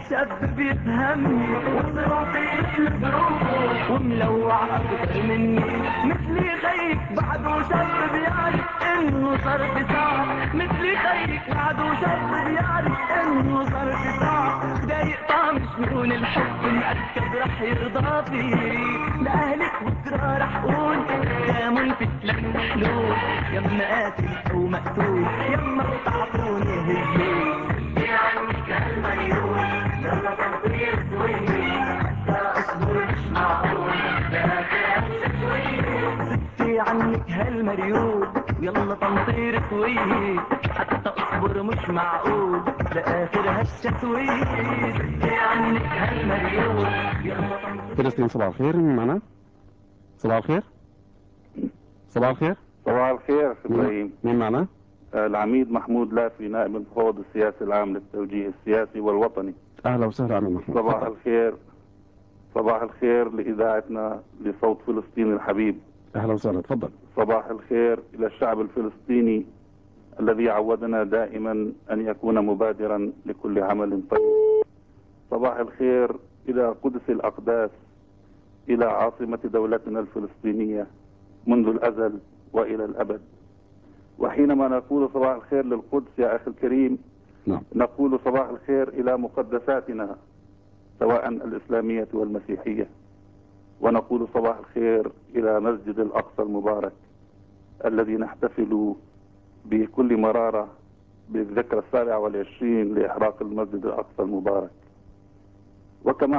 شاب بيفهمني وصوتي الظروف وملوع اكتر مني مثلي خيك بعده شاب بيعرف انه صار بصعب مثلي خيك بعده شاب بيعرف انه صار بصعب دايق طعم جنون الحب مأكد رح يرضى فيه لأهلك بكرة رح قول يا منفت للمحلول يما قاتل او مقتول يما بتعطوني هالجول يا عنك هالميول يلا تنطير سويني حتى اصبر مش معقول لا تنسى شوي ستي عنك هالمريول ويلا تنطير سويه حتى اصبر مش معقول لاخر هالشتويه ستي عنك هالمريول يلا تنطير. فلسطين صباح الخير، مين معنا؟ صباح الخير. صباح الخير. صباح الخير ابراهيم. مين معنا؟ العميد محمود لافي نائب المفوض السياسي العام للتوجيه السياسي والوطني. اهلا وسهلا عميد محمود. صباح الخير. صباح الخير لاذاعتنا لصوت فلسطين الحبيب. اهلا وسهلا، تفضل. صباح الخير الى الشعب الفلسطيني الذي عودنا دائما ان يكون مبادرا لكل عمل طيب. صباح الخير الى قدس الاقداس، الى عاصمة دولتنا الفلسطينية منذ الازل والى الابد. وحينما نقول صباح الخير للقدس يا اخي الكريم، نعم. نقول صباح الخير الى مقدساتنا سواء الاسلامية والمسيحية، ونقول صباح الخير الى مسجد الاقصى المبارك الذي نحتفل بكل مرارة بالذكرى 27 لاحراق المسجد الاقصى المبارك. وكما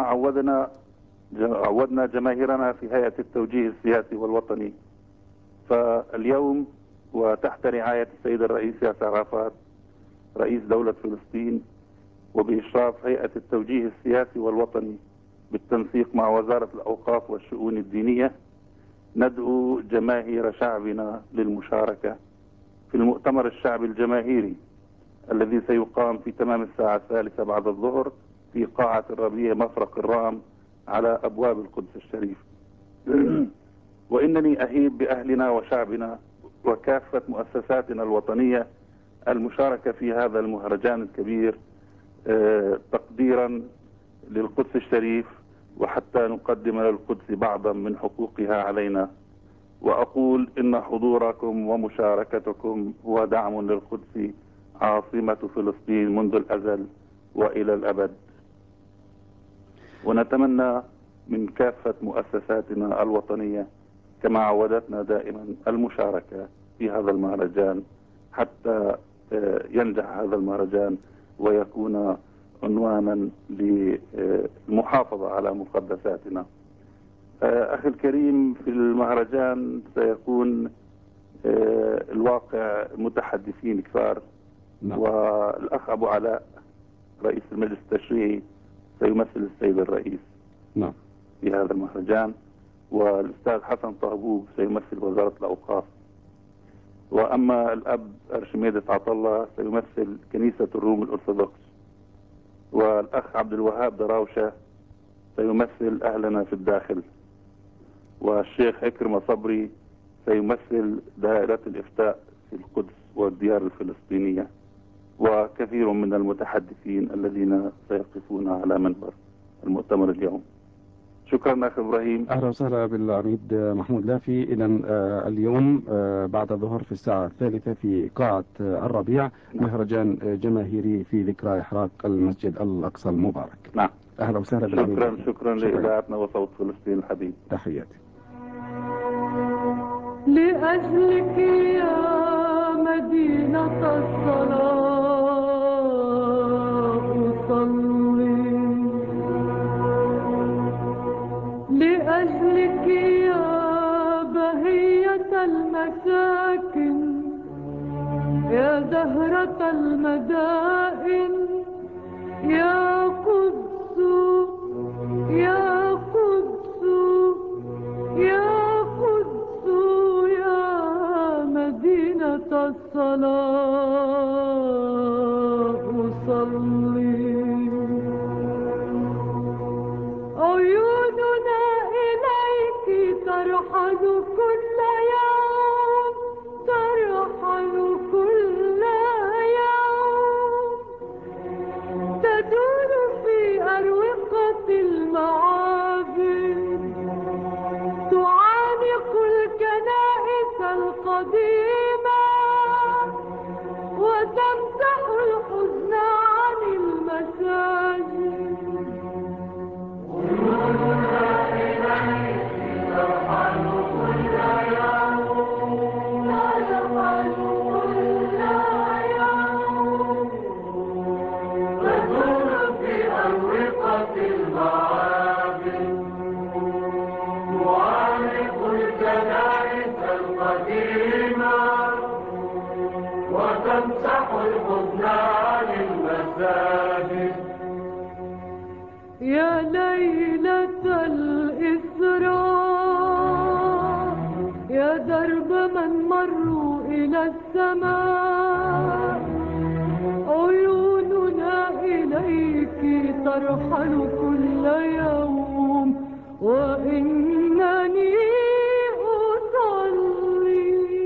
عودنا جماهيرنا في هيئة التوجيه السياسي والوطني، فاليوم وتحت رعاية السيد الرئيس ياسر عرفات رئيس دولة فلسطين وبإشراف هيئة التوجيه السياسي والوطني بالتنسيق مع وزارة الأوقاف والشؤون الدينية، ندعو جماهير شعبنا للمشاركة في المؤتمر الشعبي الجماهيري الذي سيقام في تمام الساعة 3 بعد الظهر في قاعة الربيع مفرق الرام على أبواب القدس الشريف. وإنني أهيب بأهلنا وشعبنا وكافة مؤسساتنا الوطنية المشاركة في هذا المهرجان الكبير تقديرا للقدس الشريف، وحتى نقدم للقدس بعضا من حقوقها علينا. وأقول إن حضوركم ومشاركتكم هو دعم للقدس عاصمة فلسطين منذ الأزل وإلى الأبد. ونتمنى من كافة مؤسساتنا الوطنية كما عودتنا دائما المشاركة في هذا المهرجان حتى ينجح هذا المهرجان ويكون عنوانا للمحافظة على مقدساتنا. أخي الكريم، في المهرجان سيكون الواقع متحدثين كثار. نعم. والأخ أبو علاء رئيس المجلس التشريعي سيمثل السيد الرئيس نعم في هذا المهرجان، والأستاذ حسن طهبوب سيمثل وزارة الأوقاف، وأما الأب أرشميدس عطلة سيمثل كنيسة الروم الأرثوذكس، والأخ عبد الوهاب دراوشة سيمثل أهلنا في الداخل، والشيخ إكرمة صبري سيمثل دائرة الإفتاء في القدس والديار الفلسطينية، وكثير من المتحدثين الذين سيقفون على منبر المؤتمر اليوم. شكرا أخي إبراهيم. أهلا وسهلا بالعميد محمود لافي. إذا اليوم بعد الظهر في الساعة 3 في قاعة الربيع مهرجان جماهيري في ذكرى إحراق المسجد الأقصى المبارك. نعم. أهلا وسهلا بالعميد. شكرا لإذاعتنا وصوت فلسطين الحبيب. تحياتي. لأجلك يا مدينة الصلاة أصلي، لأجلك يا بهية المساكن، يا زهرة المدائن، يا قدس يا قدس يا قدس يا مدينة الصلاة أصلي. عيوننا إليك ترحل كل يوم، ترحل كل يوم، تدور في ترحل كل يوم وإنني أصلي.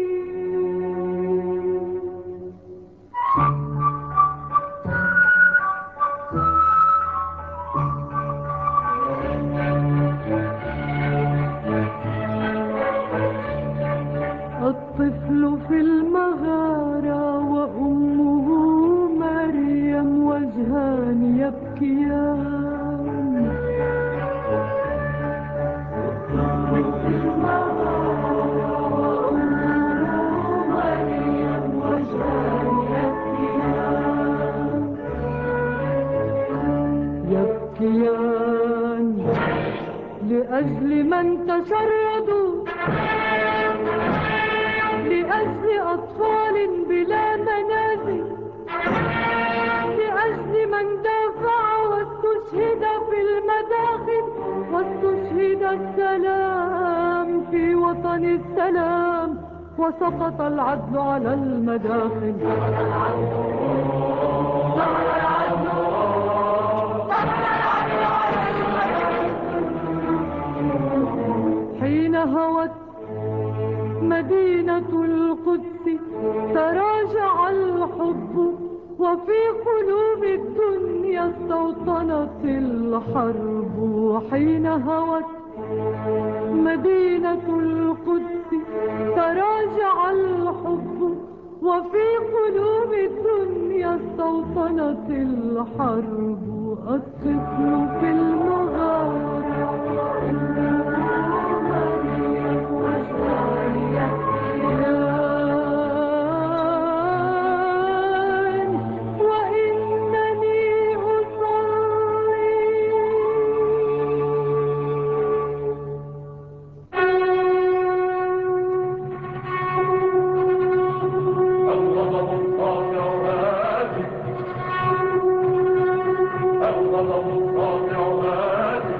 الطفل في المغارة وأمه مريم وجهان يبكيان. الطفل في المغارة وأمه مريم وجهان يبكيان لأجل من تشردوا، لأجل أطفال بلا منازل، لأجل من دافع واستشهد في المداخل، واستشهد السلام في وطن السلام، وسقط العدل على المداخل. حين هوت مدينة القدس تراجع الحب، وفي قلوب الدنيا استوطنت الحرب. حين هوت مدينة القدس تراجع الحب، وفي قلوب الدنيا استوطنت الحرب. الطفل في المغارة وإنني أصلي. الغضب الساطع هادئ، الغضب الساطع هادئ،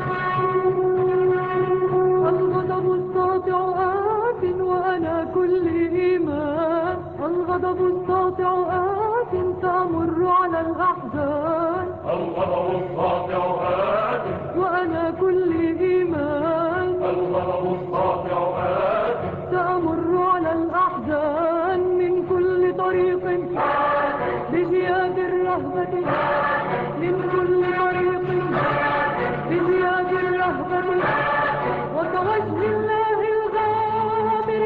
الغضب الساطع آت وأنا كل إيمان. الغضب الساطع آت تمر على الأحزان. الغضب الساطع هادئ، وأنا كل إيمان. الغضب الساطع هادئ، تمر على الأحزان من كل طريق بزياد الرهبة، من كل طريق بزياد الرهبة، وكوجه الله الغامر.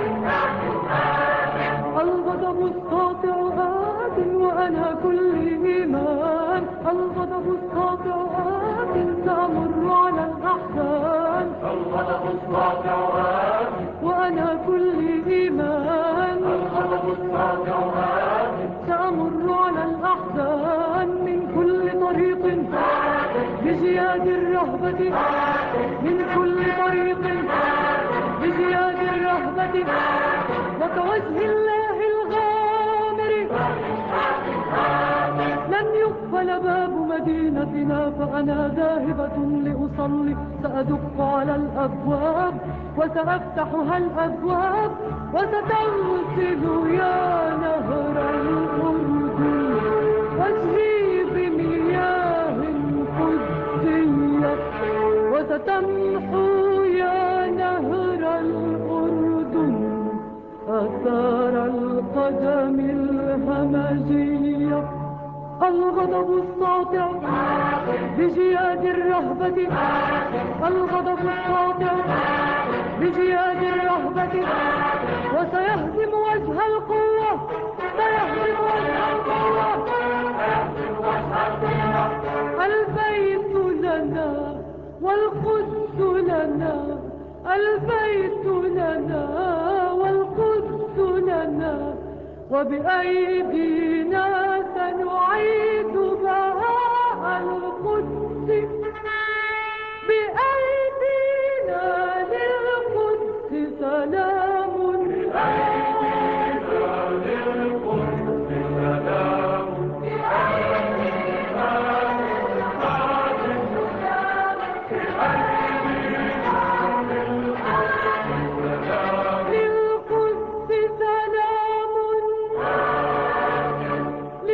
الغضب الساطع آت وأنا كل إيمان. الغضب الساطع آت تمر على الأحزان. الغضب الساطع هادئ، وأنا كل إيمان. الغضب الساطع هادئ، تمر على الأحزان من كل طريق بزياد الرهبة، من كل طريق بزياد الرهبة، وكوجه الله الغامر. لن يقفل باب مدينتنا فأنا ذاهبة لأصلي. سأدق على الأبواب وسأفتحها الأبواب، وستغسل يا نهر الأردن وجهي بمياه قدسية، وستمحو يا نهر الأردن آثار القدم الهمجية. الغضب الساطع بزياد الرهبة، الغضب الساطع بزياد الرهبة، وسيهزم وجه القوة، سيهزم وجه القوة. البيت لنا والقدس لنا، البيت لنا والقدس لنا، وبأيدينا سنعيد بهاء القدس. بأيدينا للقدس سلام، بأيدينا للقدس سلام، بأيدينا للقدس سلام،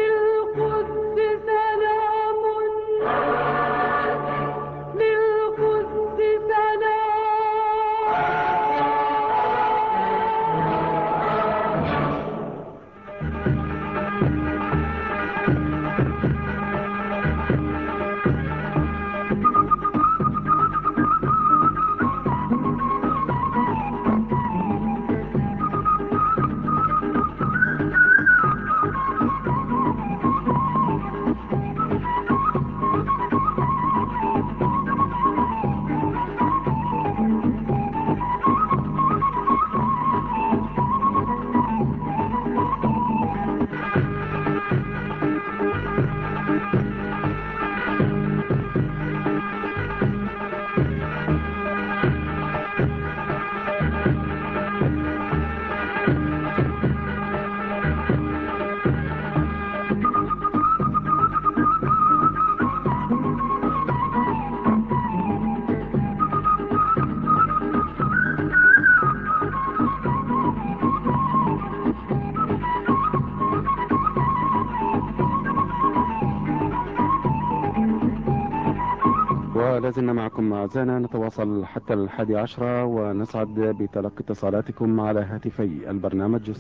ولازلنا معكم أعزائنا، نتواصل حتى 11 ونسعد بتلقي اتصالاتكم على هاتفي البرنامج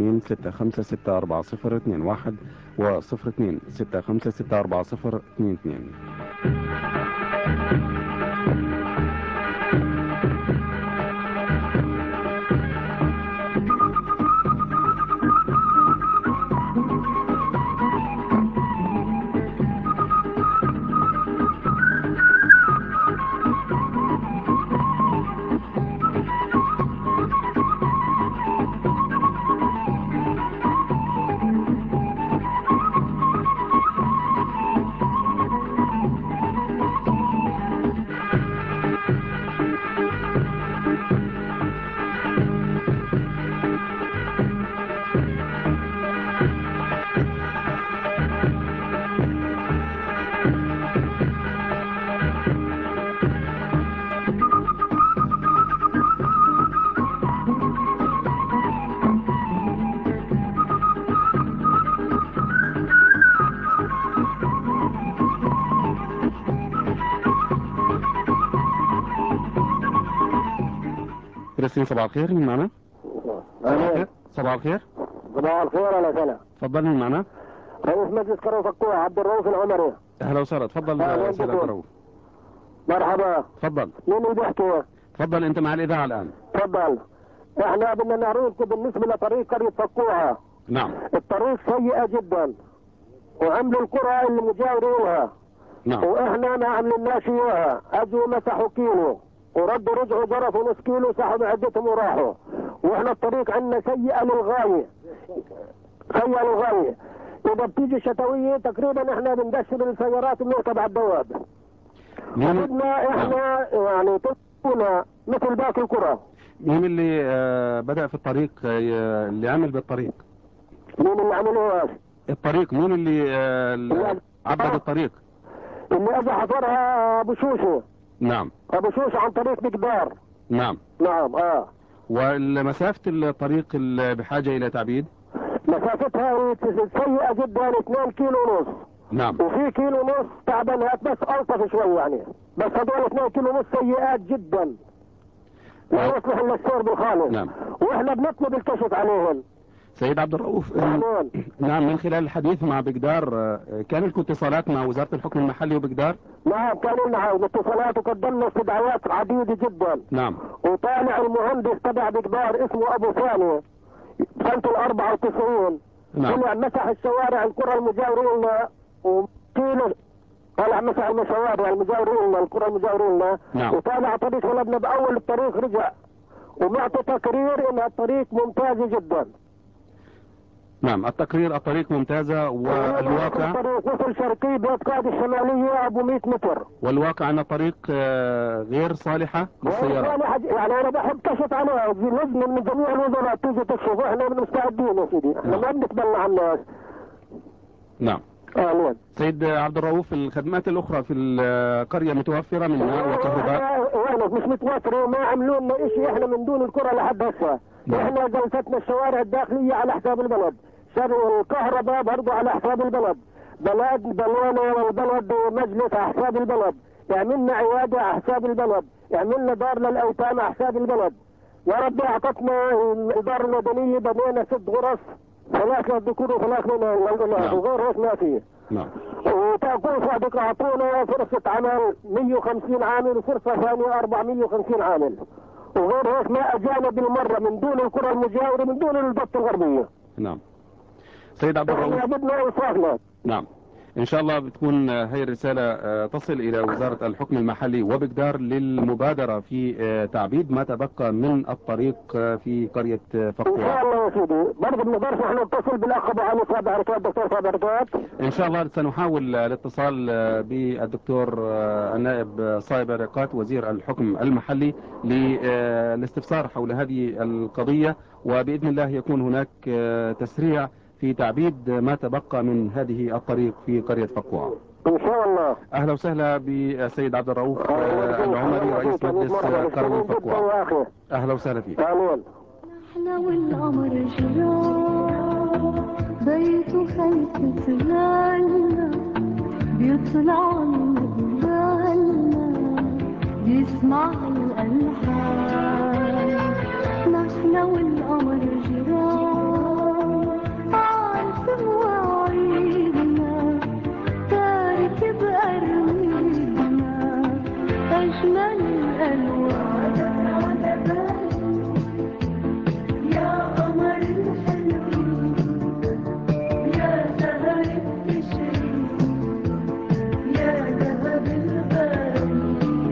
0265640021 و 0265640022. فلسطين، صباح الخير، مين معنا؟ صباح الخير. صباح الخير. اهلا وسهلا. تفضل، مين معنا؟ رئيس مجلس قرية فقوع عبد الرؤوف العمري. اهلا وسهلا، تفضل سيد عبد الرؤوف. مرحبا. تفضل. مين اللي بيحكي؟ تفضل، انت مع الاذاعه الان. تفضل. احنا بدنا نعرض بالنسبة لطريق قرية فقوعة. نعم. الطريق سيئة جدا، وعملوا القرى اللي مجاورة لها. نعم. واحنا ما عملناش اياها، اجوا مسحوا كيلو وردوا رجعوا ظرفوا نص كيلو، سحبوا عدتهم وراحوا. واحنا الطريق عندنا سيئة للغاية، سيئة للغاية. اذا بتيجي شتوية تقريبا احنا بندشر السيارات وبنركب على الدواب. بدنا احنا يعني تكون مثل باقي القرى. مين اللي بدأ في الطريق، اللي عمل بالطريق؟ مين اللي عمله الطريق؟ مين اللي عبد الطريق؟ اللي اجى حفرها ابو شوشة. نعم. ابو شوشة عن طريق مقدار. نعم. نعم. والمسافة الطريق بحاجة الى تعبيد؟ مسافتها سيئة جدا، 2 كيلو ونص. نعم. وفي كيلو ونص تعبانات بس الطف شوي يعني، بس هذول 2 كيلو ونص سيئات جدا لا يصلح الا السير بالخالص. نعم. واحنا بنطلب الكشف عليهم. سيد عبد الرؤوف، نعم، من خلال الحديث مع بقدار، كان لكم اتصالات مع وزارة الحكم المحلي وبقدار؟ نعم، كان لنا اتصالات وقدمنا استدعاءات عديدة جدا. نعم. وطالع المهندس تبع بقدار اسمه ابو ثاني سنة 94. نعم. طلع مسح الشوارع القرى المجاورين لنا، وكيلو طلع مسح الشوارع المجاورين لنا، القرى المجاورين لنا. نعم. وطالع طريق غلبنا باول الطريق رجع، ومعطي تقرير ان الطريق ممتازة جدا. نعم، الطريق ممتازة، والواقع الطريق وصل شرقي بيت قاضي الشمالية ابو 100 متر. والواقع ان الطريق غير صالحة للسيارة. يعني انا بحب كشف عليها، لازم من جميع الوزارات تيجي تكشف، واحنا مستعدين يا سيدي، احنا ما بنتبلى عن الناس. نعم. اهلا. سيد عبد الرؤوف، الخدمات الاخرى في القرية متوفرة من ماء وكهرباء؟ وينك مش متوفرة، ما عملوا لنا شيء احنا من دون القرى لحد هسه. احنا جلستنا الشوارع الداخلية على حساب البلد، الكهرباء برضه على حساب البلد، بلونا والبلد مجلس على حساب البلد، عملنا عيادة على حساب البلد، عملنا دار للأيتام على حساب البلد. يا رب اعطتنا الدار المدنية، بنينا 6 غرف، 3 للذكور و3 للإناث، وغير هيك ما فيه. نعم. وتكون صادق اعطونا فرصة عمل 150 عامل، وفرصة ثانية 450 عامل، وغير هيك ما اجانا بالمرة من دون القرى المجاورة، من دون الضفة الغربية. نعم. سيد عبد الرؤوف، بدنا انصافنا. نعم، ان شاء الله بتكون هي الرسالة تصل الى وزارة الحكم المحلي وبقدار للمبادرة في تعبيد ما تبقى من الطريق في قرية فقوع. ان شاء الله يا سيدي، برضه بنقدرش احنا نتصل بالاخ ابو علي صاحب بركات، دكتور صاحب بركات. ان شاء الله سنحاول الاتصال بالدكتور النائب صاحب بركات وزير الحكم المحلي للاستفسار حول هذه القضية، وبإذن الله يكون هناك تسريع في تعبيد ما تبقى من هذه الطريق في قرية فقوع. ان شاء الله. اهلا وسهلا بالسيد عبد الرؤوف العمري، رئيس مجلس قروي فقوع. اهلا وسهلا فيك. احنا والقمر جيران، بيته خلفة لنا، بيطلع لنا ببالنا، نسمع الألحان، نحن والقمر جيران، عارف مواعيدنا، تارك بقربنا أجمل الألوان. يا قمر الحلوين، يا سهر التشرين، يا ذهب الغالي،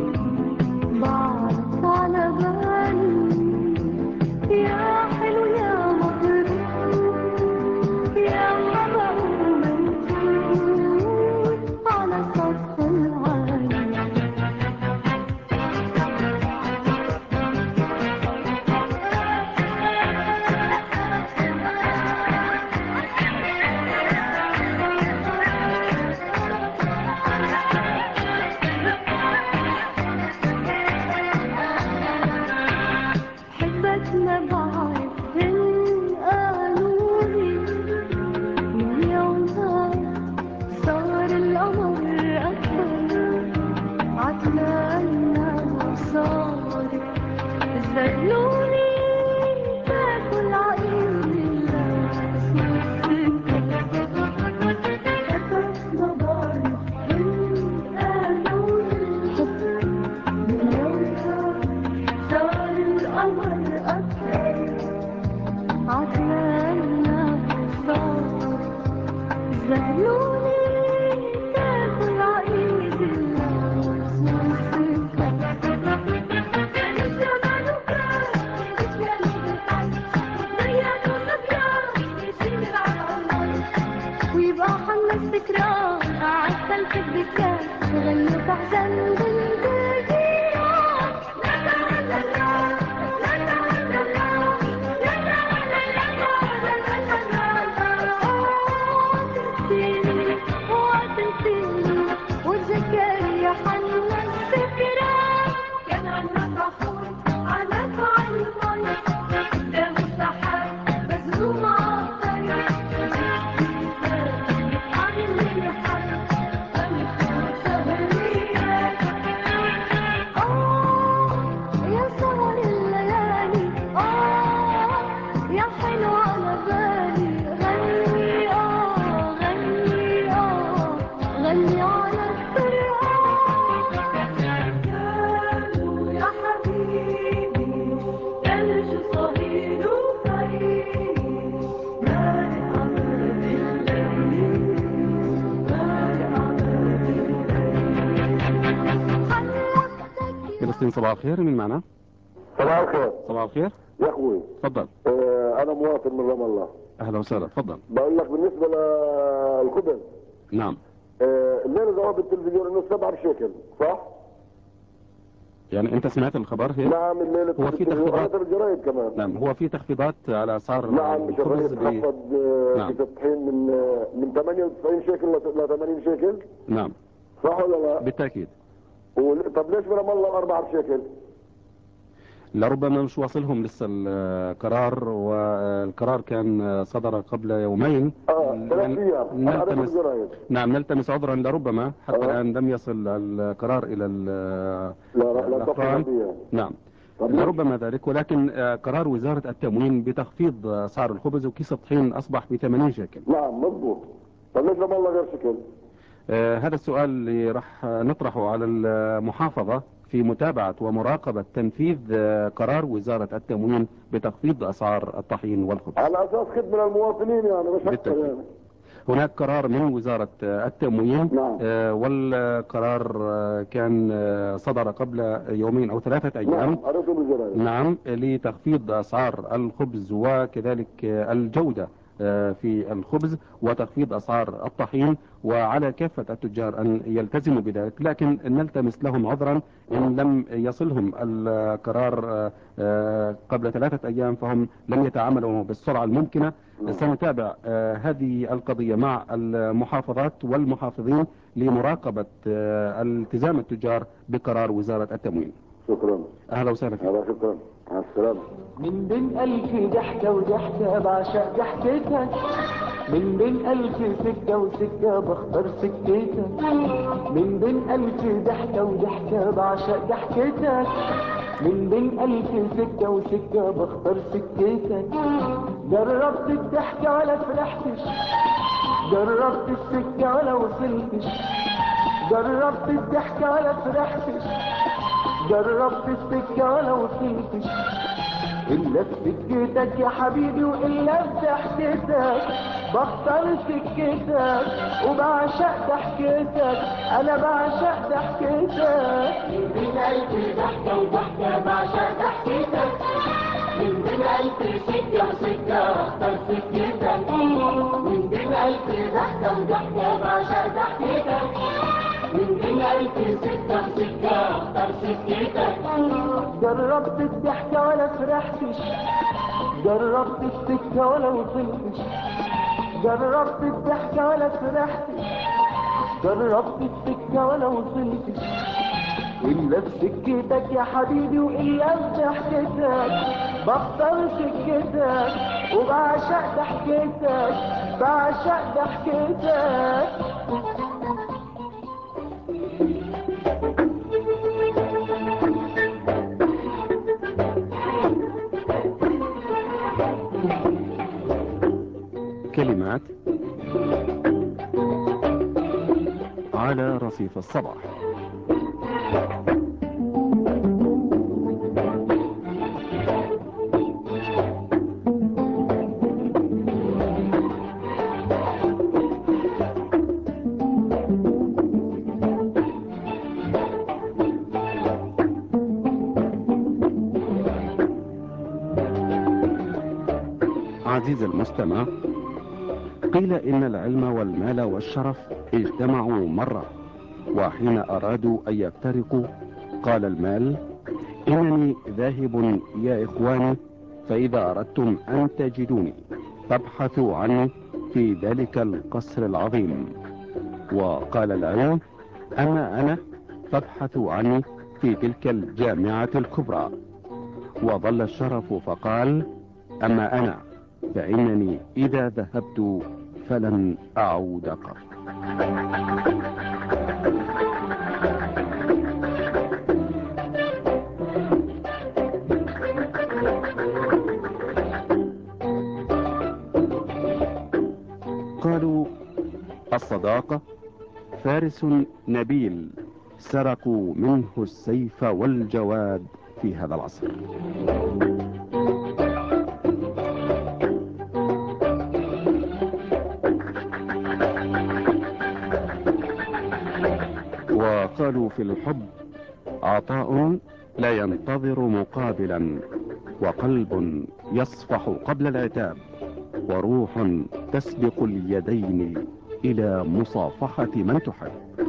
بعرف على بالي، يا حلو يا مطروح، يا خبر منشور على سطح العالي. حبك ما بعرف إن قالولي، من يومها صار القمر أكبر، عتلقنا وصار زغلولي، تاكل عقيل حبك ما بعرف إن قالولي، من يومها صار القمر أكبر، عتلقنا وصار زغلولي، تاكل عقيد الناس والسكر. كان الجمال وكان الرجال بالحج، والضيق والصبيان يجي يلعب عالنار، ويبقى حنا السكران قاعد خلف الدكان، يغنوا تحزن بنت الجيران. لا لا لا لا لا لا لا لا تنسيني وتنسيني، وتذكري حنا السكران. كان عنا طحون على فعل المي، قدام السحاب مزروم عالطريق، عن الحي ألفون شهريات. يا سهر الليالي، يا حلو على بالي، غني غني غني على الطرقان. كانوا يا حبيبي ثلج صهيل وخريف، مالي قمر الليل، مالي قمر الليل. فلسطين صباح الخير، مين معنا؟ صباح الخير صباح الخير، يا اخوي. تفضل. انا مواطن من رام الله. اهلا وسهلا، تفضل. بقول لك بالنسبه للخبز، نعم. الليله جواب التلفزيون انه 7 بشكل، صح؟ يعني انت سمعت الخبر هيك؟ نعم الليله هو في تخفيضات؟ في الجرايد كمان. نعم، هو في تخفيضات على اسعار نعم الخبز تخفض نعم. في الطحين من 98 شيكل ل 80 شيكل، نعم صح ولا لا؟ بالتأكيد. طب ليش برام الله 4 بشكل؟ لربما مش واصلهم لسه القرار، والقرار كان صدر قبل يومين. 3 ايام انا قريت الجرايد. نعم، نلتمس عذرا لربما حتى الآن لم يصل القرار إلى الأفراد. نعم لربما ذلك، ولكن قرار وزارة التموين بتخفيض أسعار الخبز وكيس الطحين أصبح ب 80 شيكل. نعم مضبوط. طب ليش برام الله غير شكل؟ هذا السؤال اللي راح نطرحه على المحافظة في متابعة ومراقبة تنفيذ قرار وزارة التموين بتخفيض أسعار الطحين والخبز على أساس خدمة للمواطنين يعني، مش أكثر يعني. هناك قرار من وزارة التموين. نعم. والقرار كان صدر قبل يومين أو 3 أيام. نعم قريته بالجرايد. نعم، لتخفيض أسعار الخبز وكذلك الجودة في الخبز وتخفيض أسعار الطحين، وعلى كافة التجار أن يلتزموا بذلك، لكن نلتمس لهم عذرا إن لم يصلهم القرار قبل 3 أيام فهم لم يتعاملوا بالسرعة الممكنة. سنتابع هذه القضية مع المحافظات والمحافظين لمراقبة التزام التجار بقرار وزارة التموين. شكرا. أهلا وسهلا فيك. شكرا. مع السلامة. من بين ألف ضحكة وضحكة بعشق ضحكتك، من بين ألف سكة وسكة بختار سكتك، من بين ألف ضحكة وضحكة بعشق ضحكتك، من بين ألف سكة وسكة بختار سكتك. جربت الضحكة ولا فرحتش، جربت السكة ولا وصلتش، جربت الضحكة ولا فرحتش، جربت السكة ولا وصلتش، إلا بسكتك يا حبيبي وإلا بضحكتك. بختار سكتك وبعشق ضحكتك، أنا بعشق ضحكتك. من بين ألف ضحكة وضحكة بعشق ضحكتك، من بين ألف سكة وسكة بختار سكتك، من بين ألف ضحكة وضحكة بعشق ضحكتك، من بين ألف سكة وسكة بختار سكتك. جربت الضحكة ولا فرحتش، جربت السكة ولا وصلتش، جربت الضحكة ولا فرحتش، جربت السكة ولا وصلتش، إلا بسكتك يا حبيبي وإلا بضحكتك. بختار سكتك وبعشق ضحكتك، بعشق ضحكتك. كلمات على رصيف الصباح. عزيزي المستمع، قيل إن العلم والمال والشرف اجتمعوا مرة، وحين أرادوا أن يفترقوا قال المال: إنني ذاهب يا إخواني، فإذا أردتم أن تجدوني فابحثوا عني في ذلك القصر العظيم. وقال العلم: أما أنا فابحثوا عني في تلك الجامعة الكبرى. وظل الشرف فقال: أما أنا فإنني إذا ذهبت فلن أعود قط. قالوا: الصداقة فارس نبيل سرقوا منه السيف والجواد في هذا العصر. وقالوا في الحب: عطاء لا ينتظر مقابلا، وقلب يصفح قبل العتاب، وروح تسبق اليدين إلى مصافحة من تحب.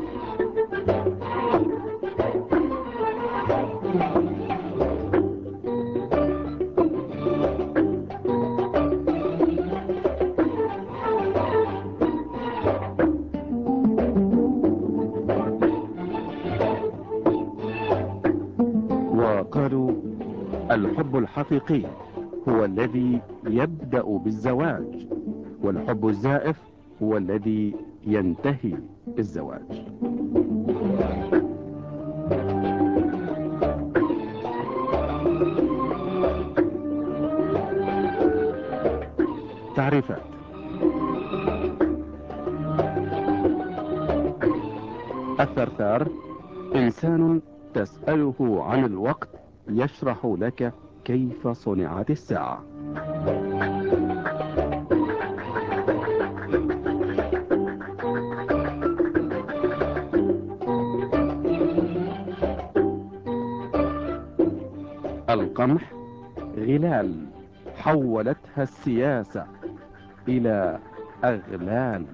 وقالوا: الحب الحقيقي هو الذي يبدأ بالزواج، والحب الزائف هو الذي ينتهي بالزواج. تعريفات: الثرثار إنسان تسأله عن الوقت يشرح لك كيف صنعت الساعة. القمح غلال حولتها السياسة إلى أغلال.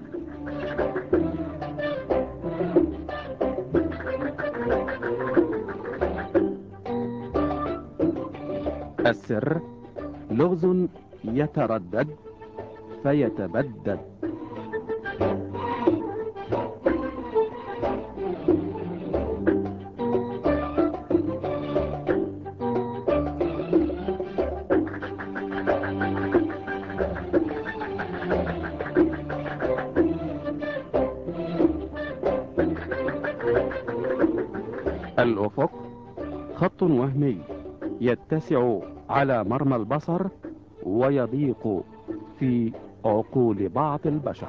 السر لغز يتردد فيتبدد. الأفق خط وهمي يتسع على مرمى البصر ويضيق في عقول بعض البشر.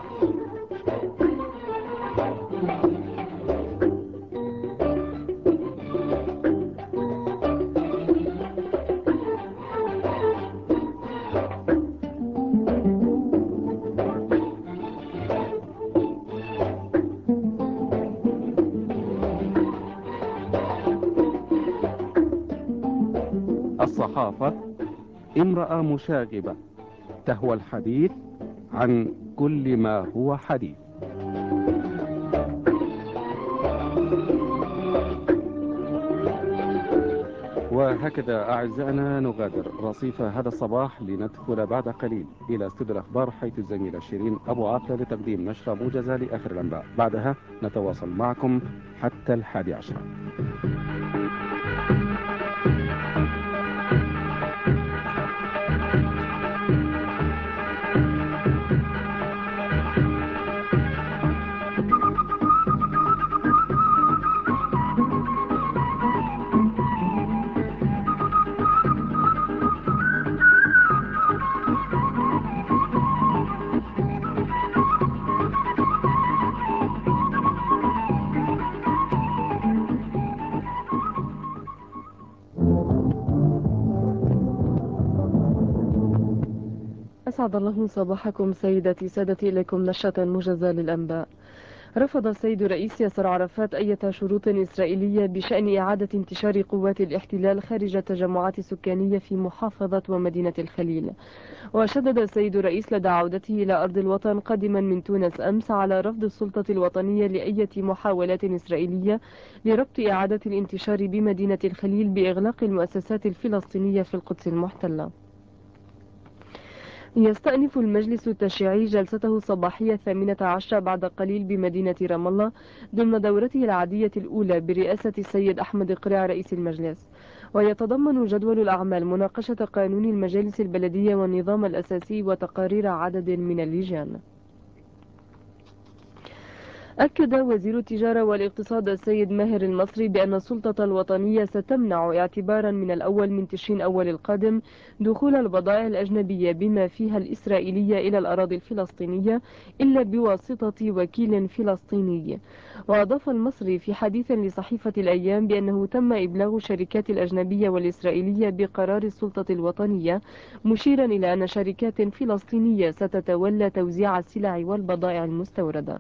الصحافة امرأة مشاغبة تهوى الحديث عن كل ما هو حديث. وهكذا أعزائنا نغادر رصيف هذا الصباح لندخل بعد قليل إلى استوديو الأخبار، حيث الزميلة شيرين أبو عاقلة لتقديم نشرة موجزة لآخر الأنباء. بعدها نتواصل معكم حتى 11. أسعد الله صباحكم سيداتي سادتي، إليكم نشرة موجزة للأنباء. رفض السيد رئيس ياسر عرفات أي شروط إسرائيلية بشأن إعادة انتشار قوات الاحتلال خارج التجمعات السكانية في محافظة ومدينة الخليل. وشدد السيد الرئيس لدى عودته إلى أرض الوطن قادما من تونس أمس على رفض السلطة الوطنية لأي محاولات إسرائيلية لربط إعادة الانتشار بمدينة الخليل بإغلاق المؤسسات الفلسطينية في القدس المحتلة. يستأنف المجلس التشريعي جلسته الصباحية 18 بعد قليل بمدينة رام الله ضمن دورته العادية الأولى برئاسة السيد أحمد قريع رئيس المجلس. ويتضمن جدول الأعمال مناقشة قانون المجالس البلدية والنظام الأساسي وتقارير عدد من اللجان. أكد وزير التجارة والاقتصاد السيد ماهر المصري بأن السلطة الوطنية ستمنع اعتبارا من الأول من تشرين أول القادم دخول البضائع الأجنبية بما فيها الإسرائيلية إلى الأراضي الفلسطينية إلا بواسطة وكيل فلسطيني. وأضاف المصري في حديث لصحيفة الأيام بأنه تم إبلاغ الشركات الأجنبية والإسرائيلية بقرار السلطة الوطنية، مشيرا إلى أن شركات فلسطينية ستتولى توزيع السلع والبضائع المستوردة.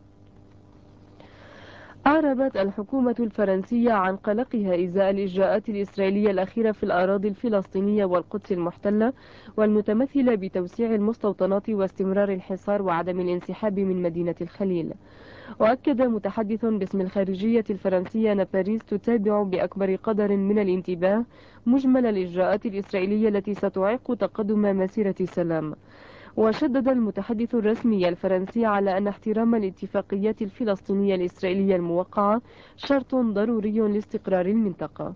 أعربت الحكومة الفرنسية عن قلقها إزاء الإجراءات الإسرائيلية الأخيرة في الأراضي الفلسطينية والقدس المحتلة والمتمثلة بتوسيع المستوطنات واستمرار الحصار وعدم الانسحاب من مدينة الخليل. وأكد متحدث باسم الخارجية الفرنسية أن باريس تتابع بأكبر قدر من الانتباه مجمل الإجراءات الإسرائيلية التي ستعيق تقدم مسيرة سلام. وشدد المتحدث الرسمي الفرنسي على أن احترام الاتفاقيات الفلسطينية الإسرائيلية الموقعة شرط ضروري لاستقرار المنطقة.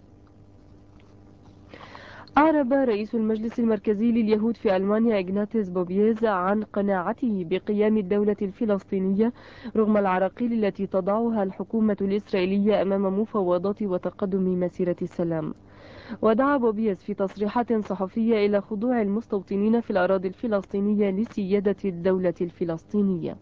أعرب رئيس المجلس المركزي لليهود في ألمانيا إغناتيس بوبيز عن قناعته بقيام الدولة الفلسطينية رغم العراقيل التي تضعها الحكومة الإسرائيلية أمام مفاوضات وتقدم مسيرة السلام. ودعا بوبيز في تصريحات صحفية إلى خضوع المستوطنين في الأراضي الفلسطينية لسيادة الدولة الفلسطينية.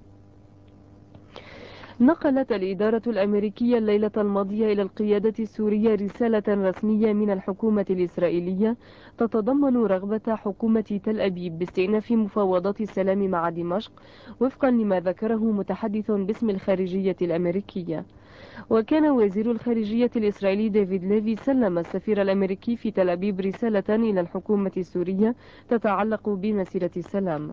نقلت الإدارة الأمريكية الليلة الماضية إلى القيادة السورية رسالة رسمية من الحكومة الإسرائيلية تتضمن رغبة حكومة تل أبيب باستئناف مفاوضات السلام مع دمشق وفقا لما ذكره متحدث باسم الخارجية الأمريكية. وكان وزير الخارجية الإسرائيلي ديفيد ليفي سلم السفير الأمريكي في تل أبيب رسالة إلى الحكومة السورية تتعلق بمسيرة السلام.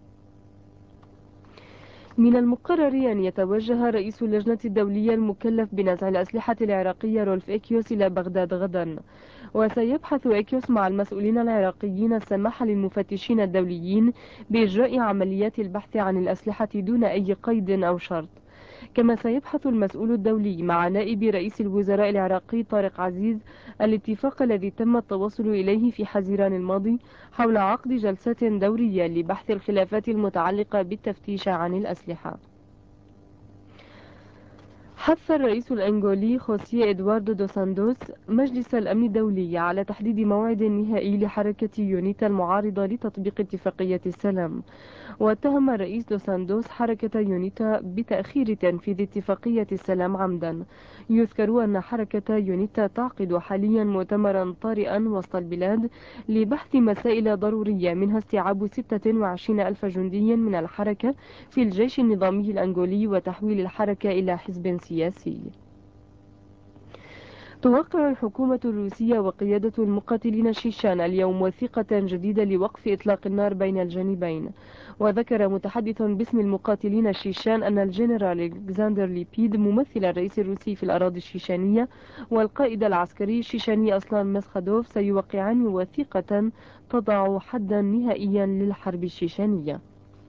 من المقرر أن يتوجه رئيس اللجنة الدولية المكلف بنزع الأسلحة العراقية رولف إكيوس إلى بغداد غدا. وسيبحث إكيوس مع المسؤولين العراقيين السماح للمفتشين الدوليين بإجراء عمليات البحث عن الأسلحة دون أي قيد أو شرط. كما سيبحث المسؤول الدولي مع نائب رئيس الوزراء العراقي طارق عزيز الاتفاق الذي تم التوصل إليه في حزيران الماضي حول عقد جلسات دورية لبحث الخلافات المتعلقة بالتفتيش عن الأسلحة. حث الرئيس الأنغولي خوسيه إدواردو دو ساندوس مجلس الأمن الدولي على تحديد موعد نهائي لحركة يونيتا المعارضة لتطبيق اتفاقية السلام. واتهم الرئيس دو ساندوس حركة يونيتا بتأخير تنفيذ اتفاقية السلام عمدا. يذكر أن حركة يونيتا تعقد حاليا مؤتمرا طارئا وسط البلاد لبحث مسائل ضرورية، منها استيعاب 26 ألف جندي من الحركة في الجيش النظامي الأنغولي وتحويل الحركة إلى حزب سياسي. توقع الحكومة الروسية وقيادة المقاتلين الشيشان اليوم وثيقة جديدة لوقف إطلاق النار بين الجانبين. وذكر متحدث باسم المقاتلين الشيشان أن الجنرال ألكسندر ليبيد ممثل الرئيس الروسي في الأراضي الشيشانية والقائد العسكري الشيشاني أسلان مسخادوف سيوقعان وثيقة تضع حدا نهائيا للحرب الشيشانية.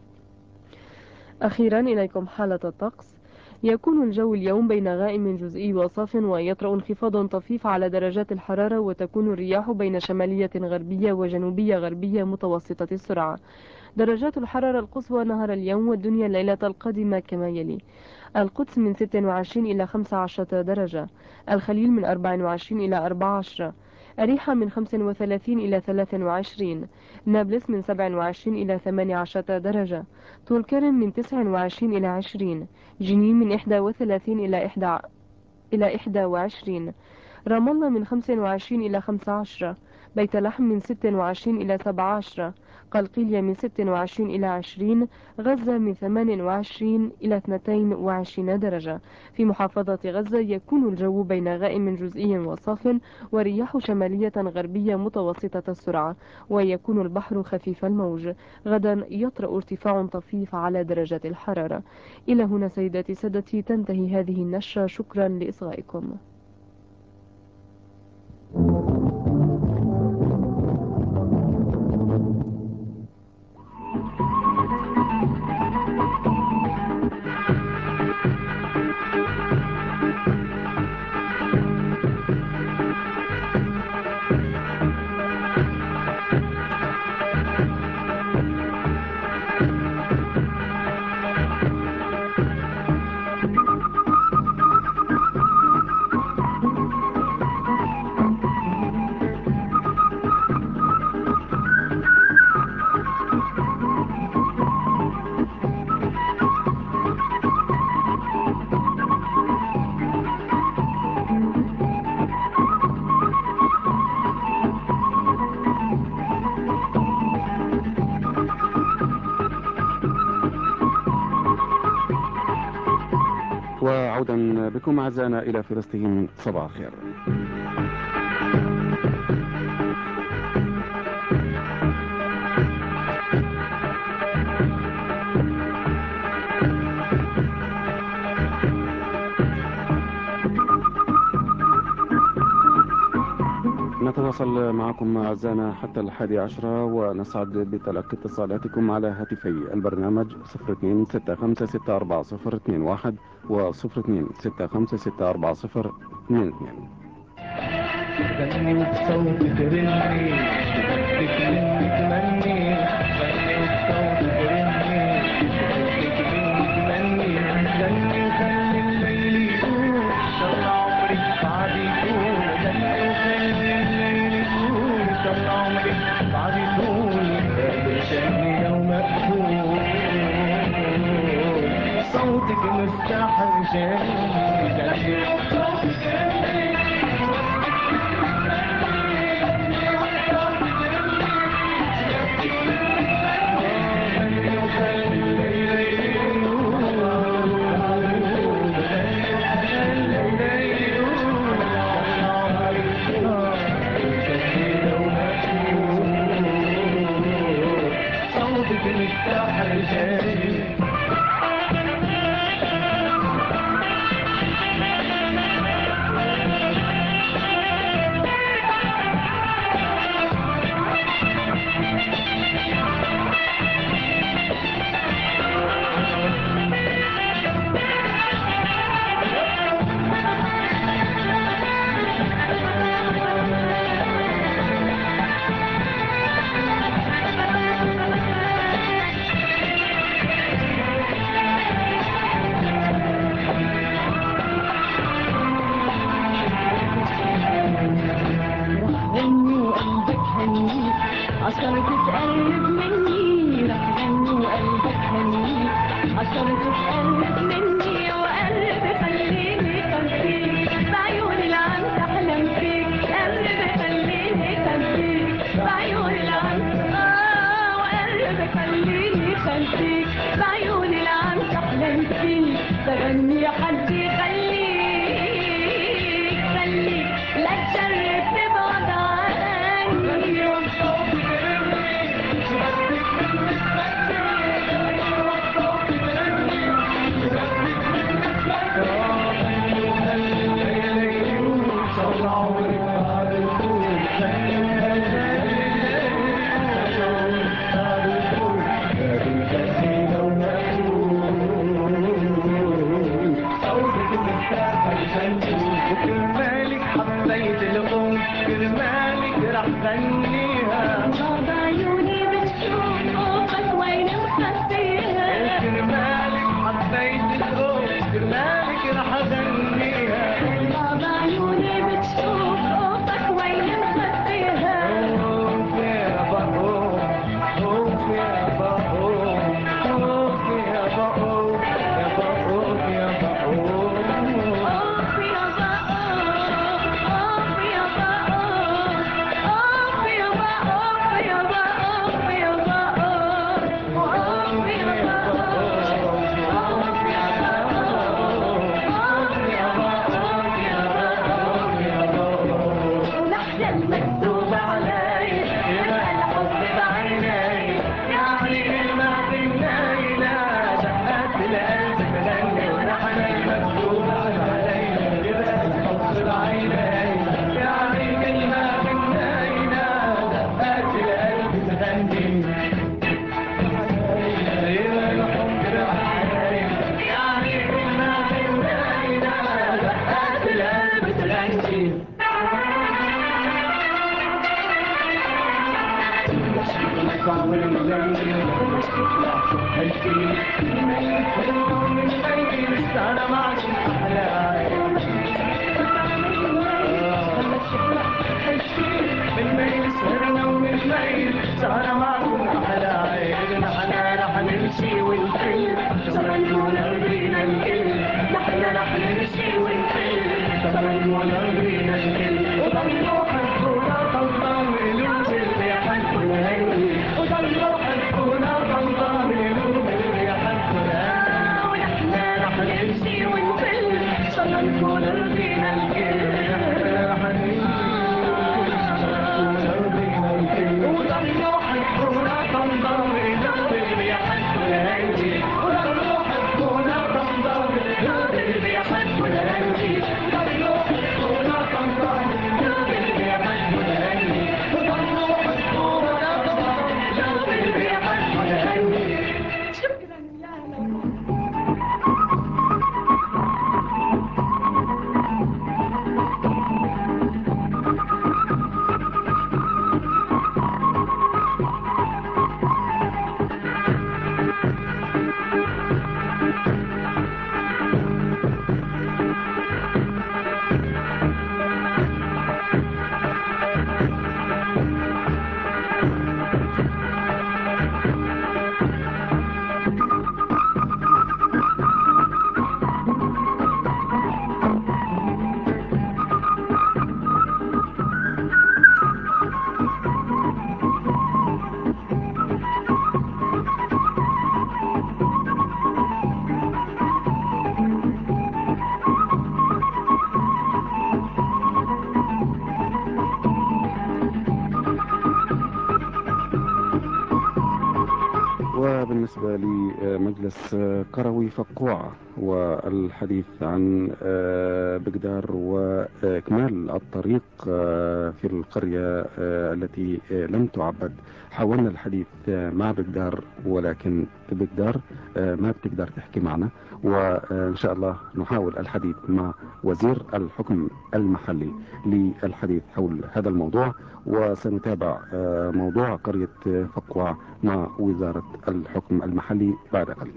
أخيرا إليكم حالة الطقس. يكون الجو اليوم بين غائم جزئي وصاف، ويطرأ انخفاض طفيف على درجات الحرارة، وتكون الرياح بين شمالية غربية وجنوبية غربية متوسطة السرعة. درجات الحرارة القصوى نهار اليوم والدنيا الليلة القادمة كما يلي: القدس من 26 إلى 15 درجة، الخليل من 24 إلى 14، أريحة من 35 إلى 23، نابلس من 27 إلى 18 درجة، طولكرم من 29 إلى 20، جنين من 31 إلى 21، رام الله من 25 إلى 15، بيت لحم من 26 إلى 17، قلقيلية من 26 إلى 20، غزة من 28 إلى 22 درجة. في محافظة غزة يكون الجو بين غائم جزئي وصاف، ورياح شمالية غربية متوسطة السرعة، ويكون البحر خفيف الموج. غدا يطرأ ارتفاع طفيف على درجات الحرارة. إلى هنا سيداتي سادتي تنتهي هذه النشرة، شكرا لإصغائكم. وعودا بكم أعزائنا إلى فلسطين، صباح الخير. نتواصل معكم أعزائنا حتى 11 ونسعد بتلقي اتصالاتكم على هاتفي البرنامج 0265640021 و 0265640022. غني وبصوت ترني بدك مني تمني، غني وبصوت ترني بدك مني تمني، غني وخلي الليل يطول ان شاء الله عمري بعد يطول، غني وخلي الليل يطول ان شاء الله عمري بعد يطول، هذا شأني لو مقبول صوتك مفتاح رجالي، غني وبصوت ترني صوتك مفتاح رجالي. يا حجي خليك خليك لا تجرب تبعد عني كرمالك حبيت الأم كرمالك رح غنيها بعض عيوني بتشوف فوقك وين مخفيها كرمالك حبيت الأم كرمالك رح غنيها بعض عيوني بتشوف فوقك وين مخفيها أوف يا بقوم أوف يا بقوم أوف يا بقوم يا بقوم يا بقوم أوف يا بقى أوف يا بقى أوف يا بقى أوف يا بقى أوف يا بقى أوف يا بقى ونحيا المكتوب علي يبقى الحب بعيني يعني ما بالليلة دقات القلب تغني ونحن المكتوب علي يبقى الحب بعيني يعني كلمة بالليلة دقات القلب تغني يبقى الحب بعيني يعني كلمة بالليلة دقات القلب تغني أنا معكم أحلى بالليل سهرنا ومن الليل سهرنا معكم أحلى عيد نحن رح نمشي ونفل تمنون أرضينا الكل نحن رح نمشي ونفل تمنون أرضينا الكل وضلوا حبونا طنطان قلوب اللي يحبوا الهي وضلوا حبونا طنطان قلوب اللي يحبوا الهي ونحن رح نمشي ونفل تمنون أرضينا الكل نحن رح نمشي وضلوا حبونا طنطان قلوب اللي يحبوا الهي وضلوا حبونا طنطان قلوب اللي يحبوا الهي وضلوا حبونا طنطان قلوب اللي يحبوا الهي وضلوا حبونا طنطان قلوب اللي يحبوا الهي شكرا يا لطيف وبالنسبة لمجلس قروي فقوعة والحديث عن بقدار وإكمال الطريق في القرية التي لم تعبد. حاولنا الحديث مع بقدار ولكن بقدار ما بتقدر تحكي معنا، وإن شاء الله نحاول الحديث مع وزير الحكم المحلي للحديث حول هذا الموضوع، وسنتابع موضوع قرية فقوعة مع وزارة الحكم المحلي بعد قليل.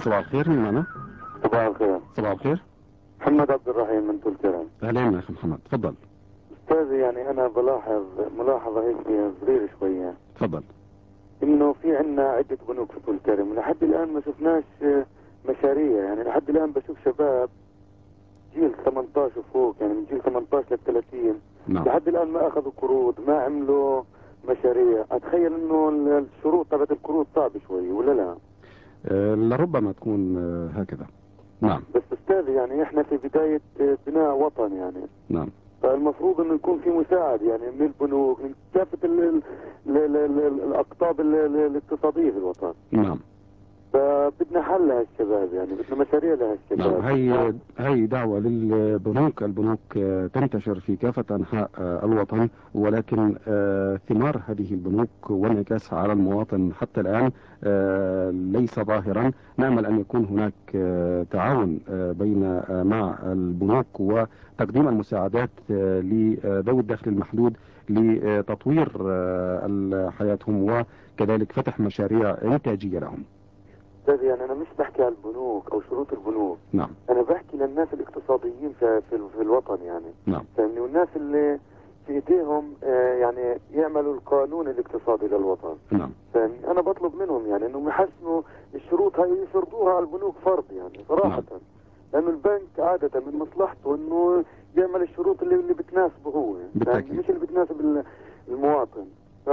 صباح الخير، من معنا؟ صباح الخير. صباح الخير. محمد عبد الرحيم من طول كرم. اهلين يا اخي محمد، تفضل. استاذي يعني انا بلاحظ ملاحظه هيك صغيره شويه، تفضل. انه في عندنا عده بنوك في طول كرم، ولحد الان ما شفناش مشاريع. يعني لحد الان بشوف شباب جيل 18 وفوق، يعني من جيل 18 ل 30 نعم. لحد الان ما اخذوا قروض، ما عملوا مشاريع. اتخيل انه الشروط تبعت القروض صعبه شوي، ولا لا؟ لربما تكون هكذا. نعم. بس استاذي يعني احنا في بدايه بناء وطن يعني. نعم. فالمفروض انه يكون في مساعد يعني من البنوك، من كافه الاقطاب الاقتصاديه في الوطن. نعم. فبدنا حل لهالشباب، يعني بدنا مشاريع لهالشباب. نعم. هي دعوة للبنوك. البنوك تنتشر في كافة أنحاء الوطن، ولكن ثمار هذه البنوك وانعكاسها على المواطن حتى الآن ليس ظاهرا. نأمل أن يكون هناك تعاون بين مع البنوك وتقديم المساعدات لذوي الدخل المحدود لتطوير حياتهم، وكذلك فتح مشاريع إنتاجية لهم. استاذ يعني انا مش بحكي على البنوك او شروط البنوك. نعم. انا بحكي للناس الاقتصاديين في الوطن يعني. نعم. فاهمني؟ والناس اللي في ايديهم يعني يعملوا القانون الاقتصادي للوطن. نعم. فاهمني؟ انا بطلب منهم يعني انهم يحسنوا الشروط هاي، يفرضوها على البنوك فرض يعني صراحه. نعم. لانه البنك عاده من مصلحته انه يعمل الشروط اللي بتناسبه هو، بالتأكيد. مش اللي بتناسب المواطن. ف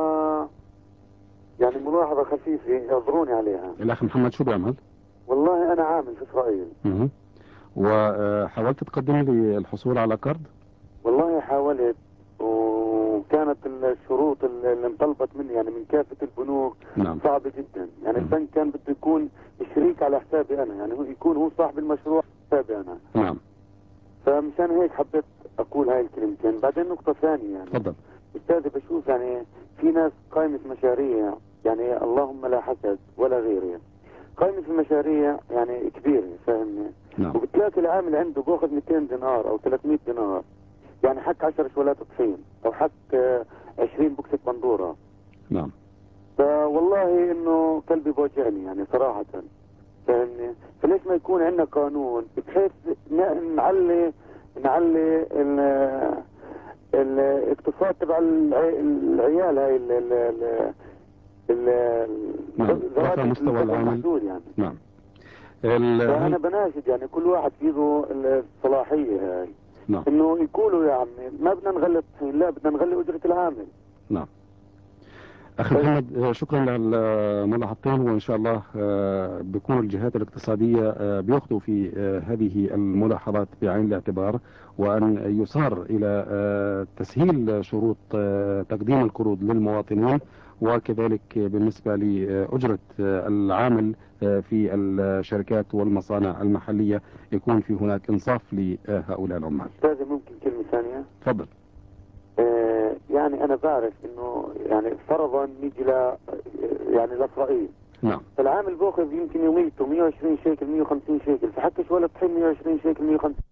يعني ملاحظه خفيفه يعذروني عليها. الأخ محمد شو بيعمل؟ والله انا عامل في اسرائيل. وحاولت تقدم لي الحصول على قرض؟ والله حاولت، وكانت الشروط اللي انطلبت مني يعني من كافة البنوك نعم. صعبة جدا. يعني البنك كان بده يكون شريك على حسابي انا، يعني يكون هو صاحب المشروع على حسابي انا. نعم. فمشان هيك حبيت اقول هاي الكلمتين. بعدين نقطة ثانية يعني تفضل. استاذي، بشوف يعني في ناس قائمة مشاريع، يعني اللهم لا حسد ولا غيره، قائمة المشاريع يعني كبيرة، فاهمني؟ نعم. وبتلاقي العامل عنده باخذ 200 دينار او 300 دينار، يعني حك 10 شوالات طحين او حك 20 بوكسة بندورة. نعم. فوالله انه قلبي بوجعني يعني صراحة، فاهمني؟ فليش ما يكون عندنا قانون بحيث نعلي الاقتصاد تبع العيال هاي نعم. رفع مستوى العمل يعني. نعم. فأنا بناشد يعني كل واحد فيه الصلاحية هاي. نعم. انه يقولوا يا عمي ما بدنا نغلي الطحين، لا بدنا نغلي اجرة العامل. نعم. أخي محمد شكرا للملاحظتين، وإن شاء الله بيكون الجهات الاقتصادية بيأخذوا في هذه الملاحظات بعين الاعتبار، وأن يصار إلى تسهيل شروط تقديم القروض للمواطنين، وكذلك بالنسبة لأجرة العامل في الشركات والمصانع المحلية يكون في هناك إنصاف لهؤلاء العمال. أستاذي ممكن كلمة ثانية؟ تفضل. يعني أنا بعرف إنه يعني فرضا نيجي يعني لإسرائيل. نعم. فالعامل باخذ يمكن يوميته 120 شيكل 150 شيكل، فحكش ولا طحين 120 شيكل 150